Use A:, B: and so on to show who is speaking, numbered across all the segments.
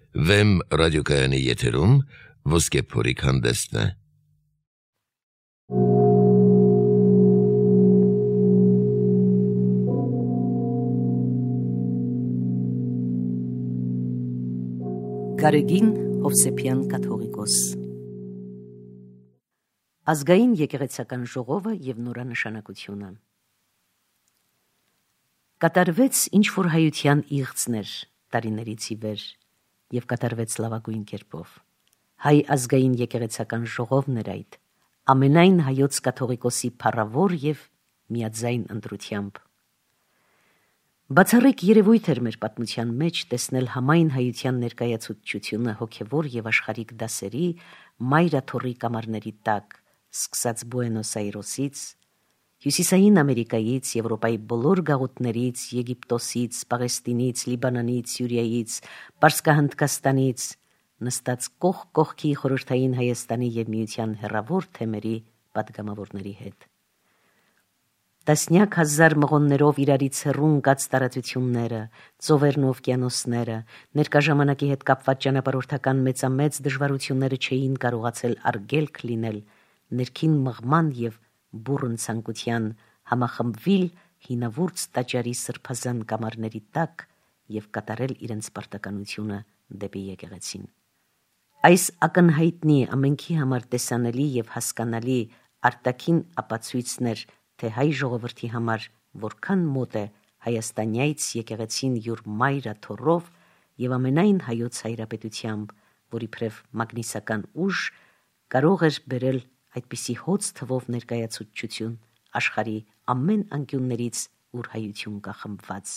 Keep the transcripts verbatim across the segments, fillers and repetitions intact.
A: Վեմ ռադիոկայանի եթերում Ոսկե փորիկ հանդեսն է։
B: Գարեգին Հովսեփյան կաթողիկոս Ազգային եկեղեցական ժողովը և նորանշանակությունը Կատարվեց ինչ-որ հայության իղձներ տարիներից ի վեր և կատարվեց լավագույն կերպով։ Հայ ազգային եկեղեցական ժողովն էր այդ, ամենայն հայոց կաթողիկոսի փառավոր և միաձայն ընտրությամբ։ Բացառիկ երևույթ էր մեր պատմության մեջ տեսնել համայն հայության ներկայացուցչությունը հոգևոր և աշխարհիկ դասերի, մայրաթոռի կամարների տակ, սկսած Բուենոս Այրեսից, Հյուսիսային Ամերիկայից, Եվրոպայի բոլոր գաղութներից, Եգիպտոսից, Պաղեստինից, Լիբանանից, Սյուրիայից, Պարսկահնդկաստանից, նստած կողք կողքի խորհրդային Հայաստանի և Միության հեռավոր թեմերի պատգամավորների հետ։ Տասնյակ հազար մղոններով իրարից հեռու ընկած տարածությունները, ծովերն ու օվկիանոսները, ներկա ժամանակի հետ կապված ճանապարհորդական մեծամեծ դժվարությունները չէին կարողացել արգելք լինել ներքին մղման և բուռն ցանկության համախմբվել հինավուրց տաճարի սրբազան կամարների տակ և կատարել իրենց պարտականությունը դեպի եկեղեցին։ Այս ակնհայտնի, ամենքի համար տեսանելի և հասկանալի արտաքին ապացույցն էր, թե հայ ժողովրդի համար որքան մոտ է հայաստանյաց եկեղեցին յուր մայրաթոռով և ամենայն հայոց հայրապետությամբ, որ իբրև մագնիսական ուժ կարող էր բերել այդպիսի հոծ թվով ներկայացուցչություն աշխարհի ամեն անկյուններից, ուր հայություն կա խմբված։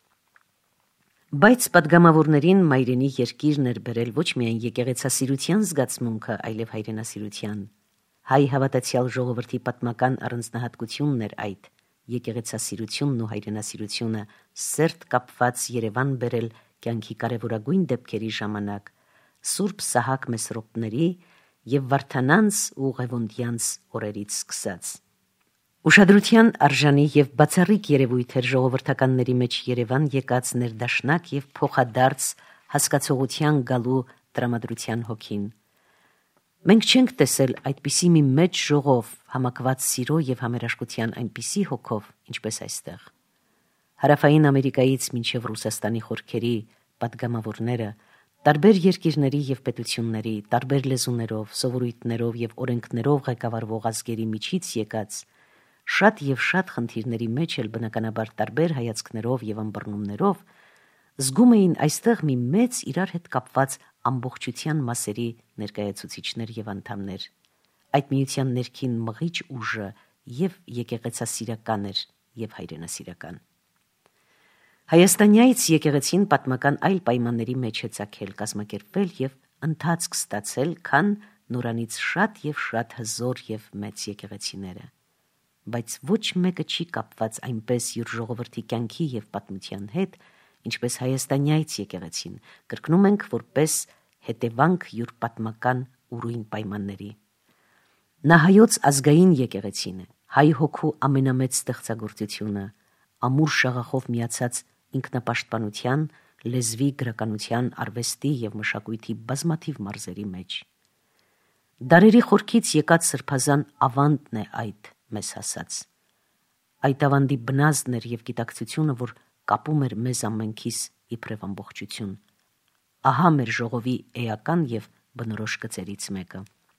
B: Բայց պատգամավորներին մայրենի երկիրն էր բերել ոչ միայն եկեղեցասիրության զգացմունքը, այլև հայրենասիրության։ Հայ հավատացյալ ժողովրդի պատմական առանձնահատկությունն էր այդ, եկեղեցասիրությունն ու հայրենասիրությունը սերտ կապված Երևան բերել կյանքի կարևորագույն դեպքերի ժամանակ, Սուրբ Սահակ Մեսրոպների և Վարդանանց ու Ղևոնդյանց օրերից սկսած։ Ուշադրության արժանի և բացառիկ երևույթ էր ժողովրդականների մեջ Երևան եկած ներդաշնակ և փոխադարձ հասկացողության գալու տրամադրության հոգին։ Մենք չենք տեսել այդպիսի մի մեծ ժողով համակված սիրո և համերաշխության այնպիսի հոգով, ինչպես այստեղ։ Հարավային Ամերիկայից մինչև Ռուսաստանի խորքերի պատգամավորները, տարբեր երկիրների և պետությունների, տարբեր լեզուներով, սովորույթներով և օրենքներով ղեկավարվող ազգերի միջից եկած, շատ և շատ խնդիրների մեջ էլ բնականաբար տարբեր հայացքներով և ըմբռնումներով, զգում էին այստեղ մի մեծ իրար հետ կապված ամբողջության մասերի ներկայացուցիչներ և անդամներ։ Այդ միության ներքին մղիչ ուժը և եկեղեցասիրական էր, և հայրենասիրական։ Հայաստանյաց եկեղեցին պատմական այլ պայմանների մեջ է ծագել, կազմակերպվել և ընթացք ստացել, քան նորանից շատ և շատ հզոր և մեծ եկեղեցիները։ Բայց ոչ մեկը չի կապված այնպես յուր ժողովրդի կյանքի և պատմության հետ, ինչպես հայաստանյաց եկեղեցին, կրկնում ենք, որպես հետևանք յուր պատմական ուրույն պայմանների։ Նա հայոց ազգային եկեղեցին է, հայ հոգու ամենամեծ ստեղծագործությունը, ամուր շաղախով միացած ինքնապաշտպանության, լեզվի, գրականության, արվեստի և մշակույթի բազմաթիվ մարզերի մեջ։ Դարերի խորքից եկած սրբազան ավանդն է այդ մեզ հասած։ Այդ ավանդի բնազդն էր և գիտակցությունը, որ կապում էր մեզ ամենքիս իբրև ամբողջություն։ Ահա մեր ժողովի էական և բնորոշ գծերից մեկը։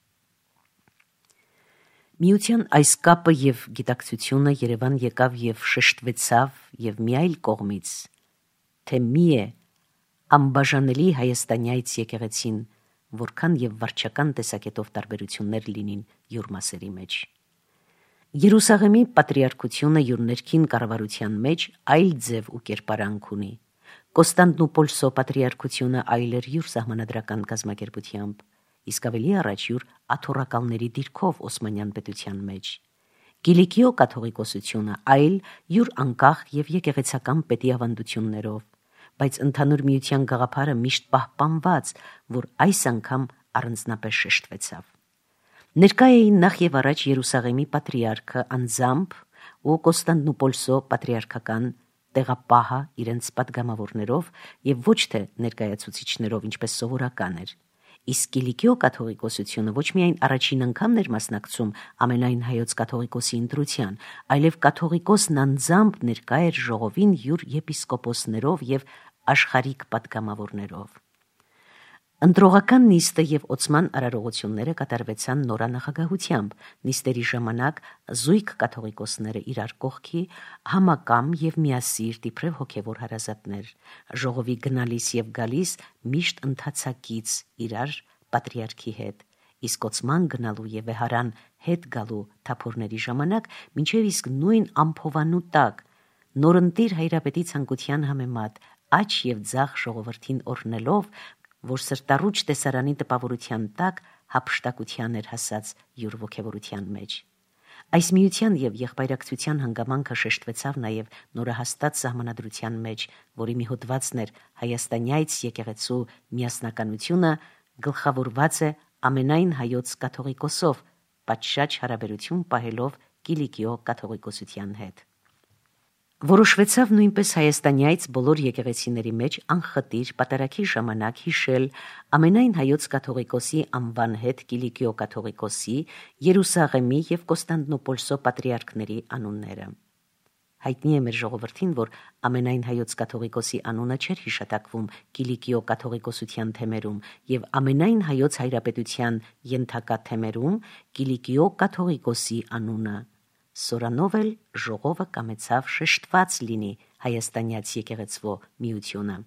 B: Միության այս կապը և գիտակցությունը Երևան եկավ և շեշտվեցավ և մի այլ կողմից, թե մի է անբաժանելի հայաստանյաց եկեղեցին, որքան և վարչական տեսակետով տարբերություններ լինին յուր մասերի մեջ։ Երուսաղեմի պատրիարքությունը յուր ներքին կառավարության մեջ այլ ձև ու կերպարանք ունի։ Կոստանդնուպոլսո պատրիարքությունը այլ էր յուր սահմանադրական կազմակերպությամբ, իսկ ավելի առաջ յուր աթոռակալների դիրքով Օսմանյան պետության մեջ։ Կիլիկիո կաթողիկոսությունը այլ յուր անկախ և եկեղեցական պետի ավանդություններով, բայց ընդհանուր միության գաղափարը միշտ պահպանված, որ այս անգամ առանձնապես շեշտվեցավ։ Ներկա էին նախ և առաջ Երուսաղեմի պատրիարքը անձամբ ու Կոստանդնուպոլսո պատրիարքական տեղապահը իրենց պատգամավորներով եւ ոչ թե ներկայացուցիչներով, ինչպես սովորական էր։ Իսկ Կիլիկիո կաթողիկոսությունը ոչ միայն առաջին անգամն էր մասնակցում ամենայն հայոց կաթողիկոսի ընտրության, այլև կաթողիկոսն անձամբ ներկա էր ժողովին յուր եպիսկոպոսներով եւ աշխարհիկ պատգամավորներով։ Ընտրողական նիստը եւ օծման արարողությունները կատարվեցան նորանախագահությամբ։ Նիստերի ժամանակ զույգ կաթողիկոսները իրար կողքի համակամ եւ միասիրտ իբրև հոգեվոր հարազատներ, ժողովի գնալիս եւ գալիս միշտ ընթացակից իրար պատրիարքի հետ, իսկ օծման գնալու եւ վեհարան հետ գալու թափորների ժամանակ մինչեւ իսկ նույն ամփովանու տակ նորընտիր հայրապետի ցանկության համեմատ աճ եւ ձախ ժողովրդին օրնելով, որ սրտառուչ տեսարանի տպավորության տակ հափշտակության էր հասած յուր ոգևորության մեջ։ Այս միության եւ եղբայրակցության հանգամանքը շեշտվեցավ նաեւ նորահաստատ սահմանադրության մեջ, որի մի հոդվածն էր հայաստանյայց եկեղեցու միասնականությունը գլխավորված է ամենայն հայոց կաթողիկոսով, պատշաճ հարաբերություն պահելով Կիլիկիո կաթողիկոսության հետ։ Որոշվեցավ նույնպես հայաստանյայց բոլոր եկեղեցիների մեջ անխտիր պատարագի ժամանակ հիշել ամենայն հայոց կաթողիկոսի անվան հետ Կիլիկիո կաթողիկոսի, Երուսաղեմի եւ Կոստանդնուպոլսո պատրիարքների անունները։ Հայտնի է մեր ժողովրդին, որ ամենայն հայոց կաթողիկոսի անունը չէր հիշատակվում Կիլիկիո կաթողիկոսության թեմերում եւ ամենայն հայոց հայրապետության ենթակա թեմերում Կիլիկիո կաթողիկոսի անունը։ Սորանով էլ ժողովը կամեցավ շեշտված լինի հայաստանյաց եկեղեցվո միությունը։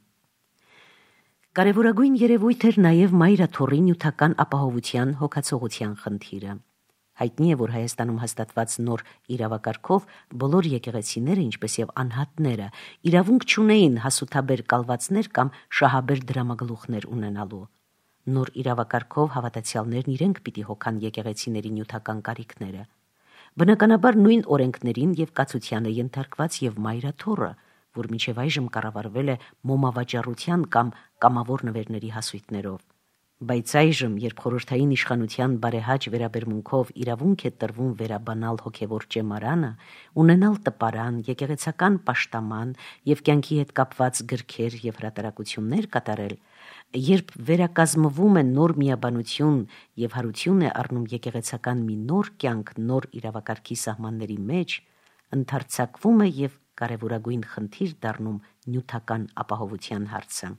B: Կարևորագույն երևույթ էր նաև Մայրաթոռի նյութական ապահովության հոգացողության խնդիրը։ Հայտնի է, որ Հայաստանում հաստատված նոր իրավակարգով բոլոր եկեղեցիները, ինչպես եւ անհատները, իրավունք չունեին հասութաբեր կալվածներ կամ շահաբեր դրամագլուխներ ունենալու։ Նոր իրավակարգով հավատացյալներն իրենք պիտի հոգան եկեղեցիների նյութական կարիքները։ Բնականաբար նույն օրենքներին եւ կացությանը ենթարկված եւ Մայրաթոռը, որ մինչեւ այժմ կառավարվել է մոմավաճառության կամ կամավոր նվերների հասույթներով։ Բայց այժմ, երբ խորհրդային իշխանության բարեհաճ վերաբերմունքով իրավունք է տրվում վերաբանալ հոգևոր ճեմարանը, ունենալ տպարան, եկեղեցական պաշտաման եւ կյանքի հետ կապված գրքեր եւ հրատարակություններ կատարել, երբ վերակազմվում է նոր միաբանություն եւ հարություն է առնում եկեղեցական մի նոր կյանք նոր իրավակարգի սահմանների մեջ, ընդարձակվում է եւ կարևորագույն խնդիր դառնում նյութական ապահովության հարցը։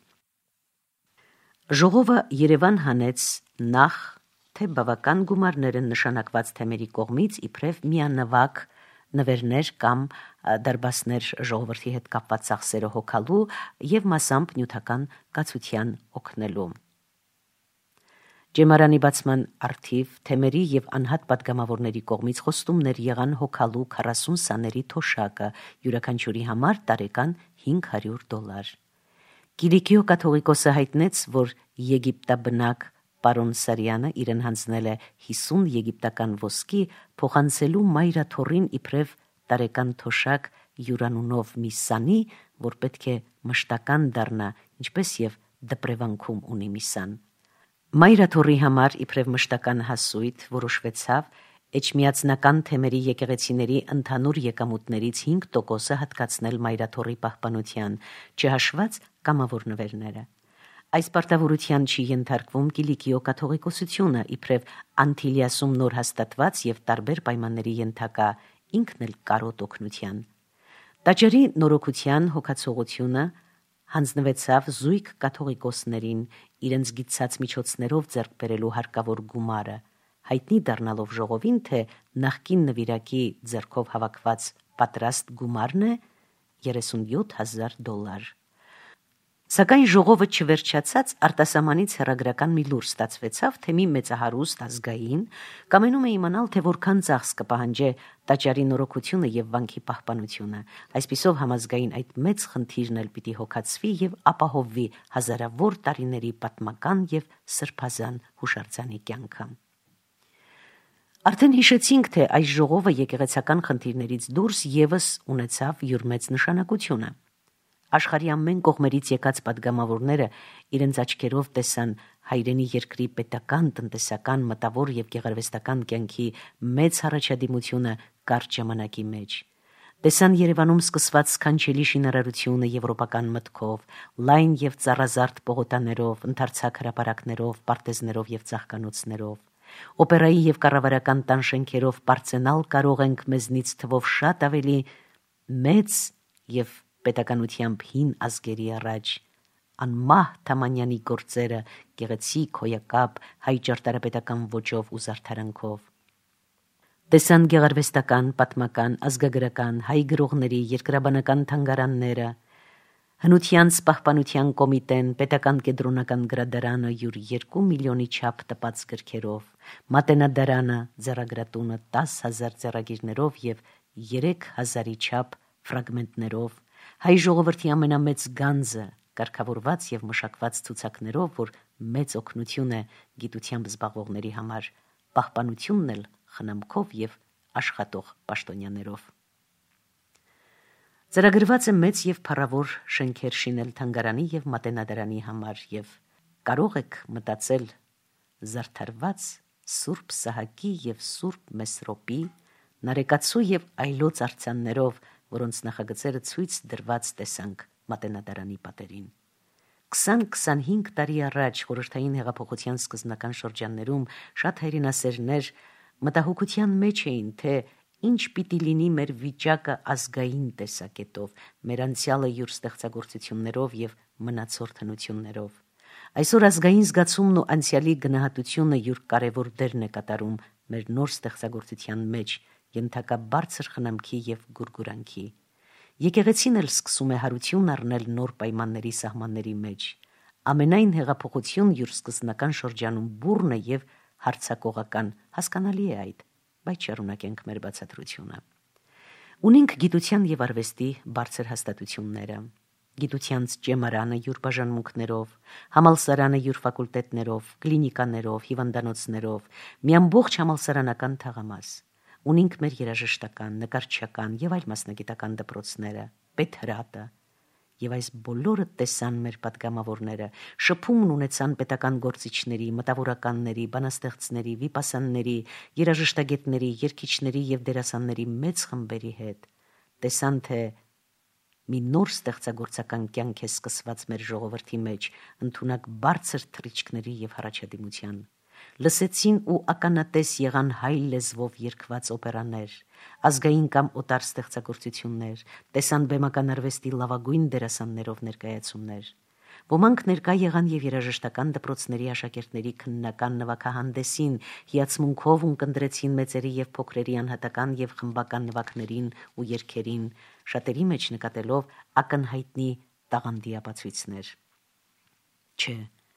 B: Ժողովը Երևան հանեց նախ թե բավական գումարներ են նշանակված թեմերի կողմից իբրև միանվագ նվերներ կամ դարբասներ ժողովրդի հետ կապված ծախսերը հոգալու եւ մասամբ նյութական կացության օգնելու։ Ջեմարանի բացման արդիվ թեմերի եւ անհատ պատգամավորների կողմից խոստումներ եղան հոգալու քառասուն սաների թոշակը յուրաքանչյուրի համար տարեկան հինգ հարյուր դոլար։ Կիլիկիո կաթողիկոսը հայտնեց, որ եգիպտաբնակ պարոն Սարյանը իրեն հանձնել է հիսուն եգիպտական ոսկի փոխանցելու Մայրաթոռին իբրև տարեկան թոշակ յուրանունով մի սանի, որ պետք է մշտական դառնա, ինչպես եւ դպրևանքում ունի մի սան։ Մայրաթոռի համար իբրև մշտական հասույթ որոշվեցավ էջմիածնական թեմերի եկեղեցիների ընդհանուր եկամուտներից հինգ տոկոսը հատկացնել Մայրաթոռի պահպանության, չհաշված կամավոր նվերները։ Այս պարտավորության չի ենթարկվում Կիլիկիո կաթողիկոսությունը, իբրև Անտիլիասում նոր հաստատված եւ տարբեր պայմանների ենթակա ինքն էլ կարոտ օգնության։ Տաճարի նորոգության հոգացողությունը հանձնվեցավ զույգ կաթողիկոսներին իրենց գիտցած միջոցներով ձեռք բերելու հարկավոր գումարը, հայտնի դառնալով ժողովին, թե նախկին նվիրակի ձեռքով հավաքված պատրաստ գումարն է երեսունյոթ հազար դոլար։ Սակայն ժողովը չվերջացած արտասահմանից հեռագրական մի լուր ստացվեցավ, թե մի մեծահարուստ ազգային կամենում է իմանալ, թե որքան ծախս կպահանջե տաճարի նորոգությունը եւ վանքի պահպանությունը։ Այսպիսով համազգային այդ մեծ խնդիրն էլ պիտի հոգացվի եւ ապահովվի հազարավոր տարիների պատմական եւ սրբազան հուշարձանի կյանքը։ Արդեն հիշեցինք, թե այս ժողովը եկեղեցական խնդիրներից դուրս եւս ունեցավ յուր մեծ նշանակությունը։ Աշխարհի ամեն կողմերից եկած պատգամավորները իրենց աչքերով տեսան հայրենի երկրի պետական, տնտեսական, մտավոր եւ գեղարվեստական կյանքի մեծ առաջադիմությունը կարճ ժամանակի մեջ։ Տեսան Երևանում սկսված սքանչելի շինարարությունը եվրոպական մտքով, լայն եւ ծառազարդ պողոտաներով, ընդարձակ հրապարակներով, պարտեզներով եւ ծաղկանոցներով։ Օպերայի եւ կառավարական տան շենքերով բարձենալ կարող ենք մեզնից թվով շատ ավելի մեծ եւ պետականությամբ հին ազգերի առաջ։ Անմահ Թամանյանի գործերը գեղեցիկ, հոյակապ, հայ ճարտարապետական ոճով ու զարդարանքով։ Տեսան գեղարվեստական, պատմական, ազգագրական, հայ գրողների, երկրաբանական թանգարանները, հնությանց պահպանության կոմիտեն, պետական կենտրոնական գրադարանը յուր երկու միլիոնի չափ տպած գրքերով, մատենադարանը, ձեռագրատունը տաս հազար ձեռագիրներով եւ երեք հազարի չափ ֆրագմենտներով, հայ ժողովրդի ամենամեծ գանձը, կարգավորված եւ մշակված ցուցակներով, որ մեծ օգնություն է գիտությամբ զբաղվողների համար, պահպանությունն էլ խնամքով եւ աշխատող պաշտոնյաներով։ Ծրագրված է մեծ եւ փառավոր շենքեր շինել թանգարանի եւ մատենադարանի համար եւ կարող եք մտածել զարդարված Սուրբ Սահակի եւ Սուրբ Մեսրոպի, Նարեկացու եւ այլոց արձաններով, որոնց նախագծերը ցույց դրված տեսանք մատենադարանի պատերին։ քսան-քսանհինգ տարի առաջ խորհրդային հեղափոխության սկզբնական շրջաններում շատ հայրենասերներ մտահոգության մեջ էին, թե ինչ պիտի լինի մեր վիճակը ազգային տեսակետով, մեր անցյալը յուր ստեղծագործություններով եւ մնացորդ հնություններով։ Այսօր ազգային զգացումն ու անցյալի գնահատությունը յուր կարևոր դերն է կատարում մեր նոր ստեղծագործության մեջ, ենթակա բարձր խնամքի եւ գուրգուրանքի։ Եկեղեցին էլ սկսում է հարություն առնել նոր պայմանների սահմանների մեջ։ Ամենայն հեղափոխություն յուր սկզբնական շրջանում բուռն է եւ հարցակողական, հասկանալի է այդ, բայց շարունակենք մեր բացատրությունը։ Ունենք գիտության եւ արվեստի բարձր հաստատությունները, գիտությանց ճեմարանը յուր բաժանմունքներով, համալսարանը յուր ֆակուլտետներով, կլինիկաներով, հիվանդանոցներով, մի ամբողջ համալսարանական թաղամաս։ Ունենք մեր երաժշտական, նկարչական եւ այլ մասնագիտական դպրոցները, պետհրատը, եւ այս բոլորը տեսան մեր պատգամավորները, շփումն ունեցան պետական գործիչների, մտավորականների, բանաստեղծների, վիպասանների, երաժշտագետների, երգիչների եւ դերասանների մեծ խմբերի հետ։ Տեսան, թե մի նոր ստեղծագործական կյանք է սկսված մեր ժողովրդի մեջ, ընդունակ բարձր թռիչքների եւ հառաջադիմության։ Լսեցին ու ականատես եղան հայ լեզվով երգված օպերաներ, ազգային կամ օտար ստեղծագործություններ, տեսան բեմական արվեստի լավագույն դերասաններով ներկայացումներ։ Ոմանք ներկա եղան եւ երաժշտական դպրոցների աշակերտների քննական նվագահանդեսին, հիացմունքով ունկնդրեցին մեծերի եւ փոքրերի անհատական եւ խմբական նվագներին ու երգերին, շատերի մեջ նկատելով ակնհայտնի տաղանդի ապացույցներ։ Չէ,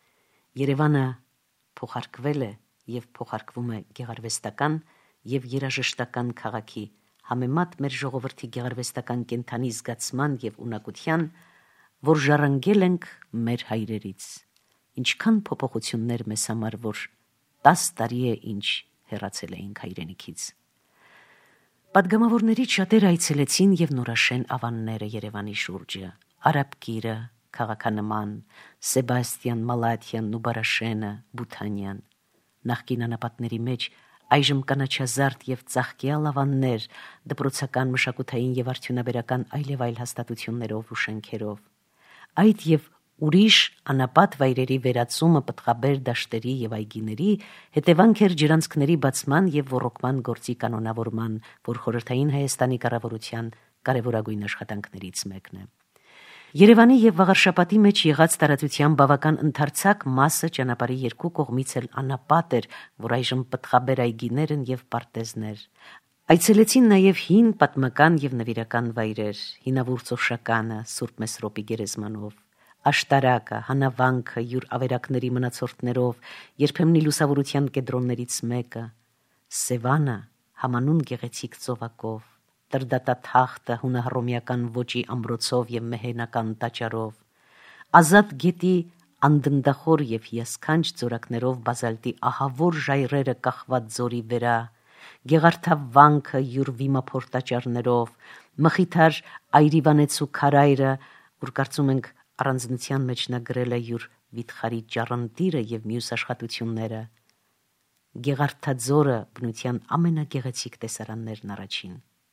B: Երևանը փոխարկվել է եւ փոխարկվում է գեղարվեստական եւ երաժշտական քաղաքի, համեմատ մեր ժողովրդի գեղարվեստական կենթանի զգացման եւ ունակության, որ ժառանգել ենք մեր հայրերից։ Ինչքան փոփոխություններ մեզ համար, որ տաս տարի է ինչ հեռացել էինք հայրենիքից։ Պատգամավորներից շատերը այցելեցին եւ նորաշեն ավանները Երևանի շուրջը, Արաբկիրը, Քաղաքանման, Սեբաստիան Մալաթյան, Նուբարաշենը, Բութանյան։ Նախկին անապատների մեջ այժմ կանաչազարդ եւ ծաղկյալ ավաններ, դպրոցական, մշակութային եւ արդյունաբերական այլև այլ հաստատություններով ու շենքերով։ Այդ եւ ուրիշ անապատ վայրերի վերացումը պտղաբեր դաշտերի եւ այգիների հետևանք էր ջրանցքների բացման եւ ոռոգման գործի կանոնավորման, որ խորհրդային Հայաստանի կառավարության կարևորագույն աշխատանքներից մեկն է։ Երևանի եւ Վաղարշապատի մեջ եղած տարածության բավական ընդարձակ մասը ճանապարհի երկու կողմից էլ անապատ էր, որ այժմ պտղաբեր այգիներ են եւ պարտեզներ։ Այցելեցին նաեւ հին պատմական եւ նվիրական վայրեր, հինավուրց Օշականը, Սուրբ Մեսրոպի գերեզմանով, Աշտարակը, Հանավանքը յուր ավերակների մնացորդներով, երբեմն լուսավորության կեդրոններից մեկը, Սևանը համանուն գեղեցիկ ծովակով, Տրդատաթախտը հունահռոմեական ոճի ամրոցով եւ մեհենական տաճարով, Ազատ գետի անդնդախոր եւ հիասքանչ ձորակներով բազալտի ահավոր ժայռերը կախված ձորի վրա, Գեղարդավանքը յուր վիմափոր տաճարներով, Մխիթար Այրիվանեցու քարայրը, որ կարծում ենք առանձնության մեջ նա գրել է յուր վիթխարի ճառընտիրը եւ մյուս աշխատությունները, Գեղարդաձորը բնության ամենագեղեցիկ տեսարաններն առաջին։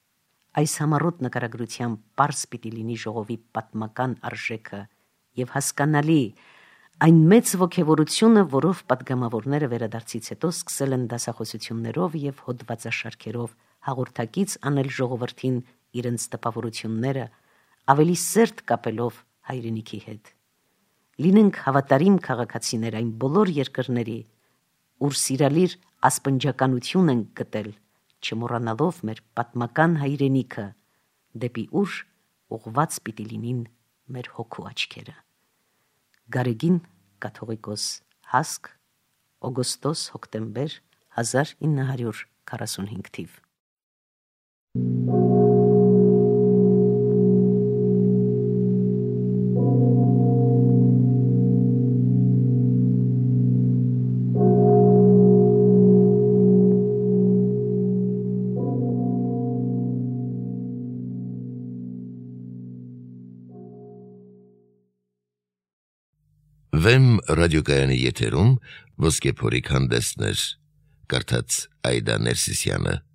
B: Այս համառոտ նկարագրությամբ պարզ պիտի լինի ժողովի պատմական արժեքը եւ հասկանալի այն մեծ ոգևորությունը, որով պատգամավորները վերադարձից հետո սկսել են դասախոսություններով եւ հոդվածաշարքերով հաղորդակից անել ժողովրդին իրենց տպավորությունները, ավելի սերտ կապելով հայրենիքի հետ։ Լինենք հավատարիմ քաղաքացիներ այն բոլոր երկրների, ուր սիրալիր ասպնջականություն են գտել, չմոռանալով մեր պատմական հայրենիքը, դեպի ուր ուղված պիտի լինին մեր հոգու աչքերը։ Գարեգին կաթողիկոս Հասկ, օգոստոս հոկտեմբեր հազար ինը հարյուր քառասունհինգ թիվ։
A: Վեմ ռադիոկայանի եթերում ոսկե փորիկ հանդեսներ, կարդաց Այդա Ներսիսյանը։